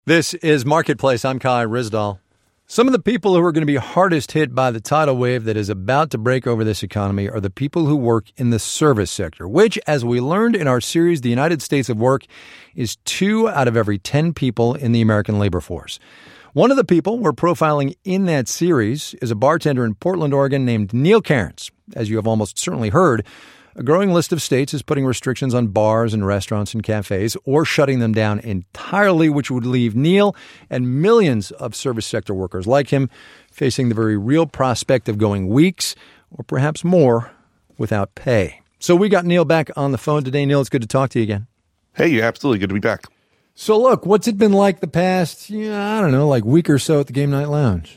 This is Marketplace. I'm Kai Ryssdal. Some of the people who are going to be hardest hit by the tidal wave that is about to break over this economy are the people who work in the service sector, which, as we learned in our series, The United States of Work, is 2 out of every 10 people in the American labor force. One of the people we're profiling in that series is a bartender in Portland, Oregon named Neil Cairns. As you have almost certainly heard, a growing list of states is putting restrictions on bars and restaurants and cafes or shutting them down entirely, which would leave Neil and millions of service sector workers like him facing the very real prospect of going weeks or perhaps more without pay. So we got Neil back on the phone today. Neil, it's good to talk to you again. Hey, absolutely good to be back. So look, what's it been like the past, week or so at the Game Night Lounge?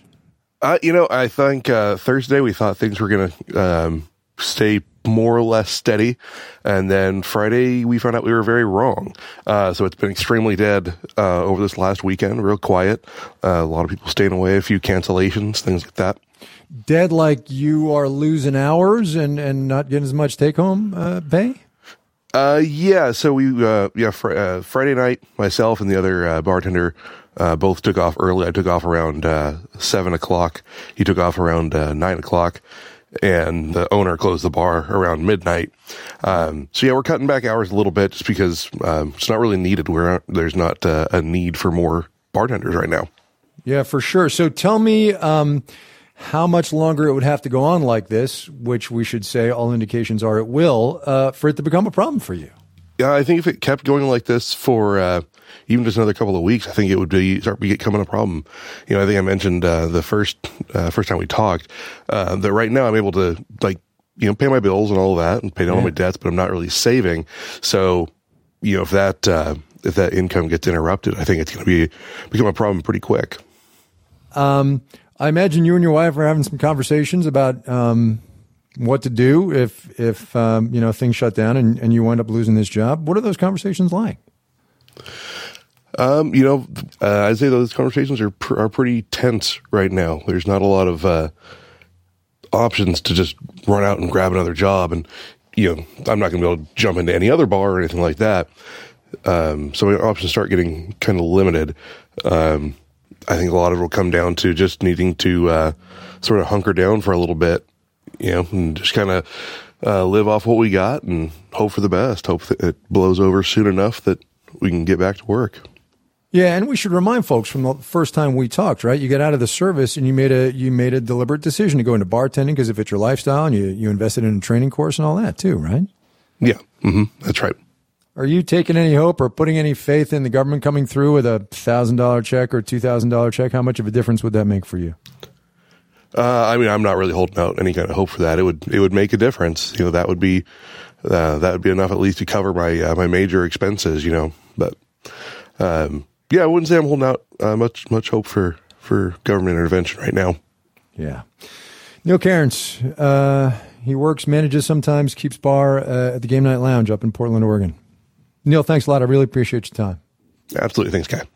I think Thursday we thought things were going to stay more or less steady. And then Friday, we found out we were very wrong. So it's been extremely dead over this last weekend, real quiet. A lot of people staying away, a few cancellations, things like that. Dead like you are losing hours and not getting as much take-home pay? Yeah. So Friday night, myself and the other bartender both took off early. I took off around 7 o'clock. He took off around 9 o'clock. And the owner closed the bar around midnight. We're cutting back hours a little bit just because it's not really needed. There's not a need for more bartenders right now. Yeah, for sure. So tell me how much longer it would have to go on like this, which we should say all indications are it will, for it to become a problem for you. Yeah, I think if it kept going like this for even just another couple of weeks, I think it would start becoming a problem. I think I mentioned the first time we talked that right now I'm able to pay my bills and all of that and pay down all my debts, but I'm not really saving. So if that income gets interrupted, I think it's going to become a problem pretty quick. I imagine you and your wife are having some conversations about what to do if things shut down and you wind up losing this job. What are those conversations like? I'd say those conversations are pretty tense right now. There's not a lot of options to just run out and grab another job, and I'm not going to be able to jump into any other bar or anything like that. So my options start getting kind of limited. I think a lot of it will come down to just needing to sort of hunker down for a little bit, and just kind of live off what we got and hope for the best. Hope that it blows over soon enough that we can get back to work. Yeah, and we should remind folks from the first time we talked, right? You got out of the service and you made a deliberate decision to go into bartending because it fits your lifestyle, and you invested in a training course and all that too, right? Yeah, that's right. Are you taking any hope or putting any faith in the government coming through with a $1,000 check or $2,000 check? How much of a difference would that make for you? I'm not really holding out any kind of hope for that. It would make a difference. That would be enough at least to cover my major expenses. But I wouldn't say I'm holding out much hope for government intervention right now. Yeah. Neil Cairns, he manages sometimes, keeps bar at the Game Night Lounge up in Portland, Oregon. Neil, thanks a lot. I really appreciate your time. Absolutely. Thanks, Kai.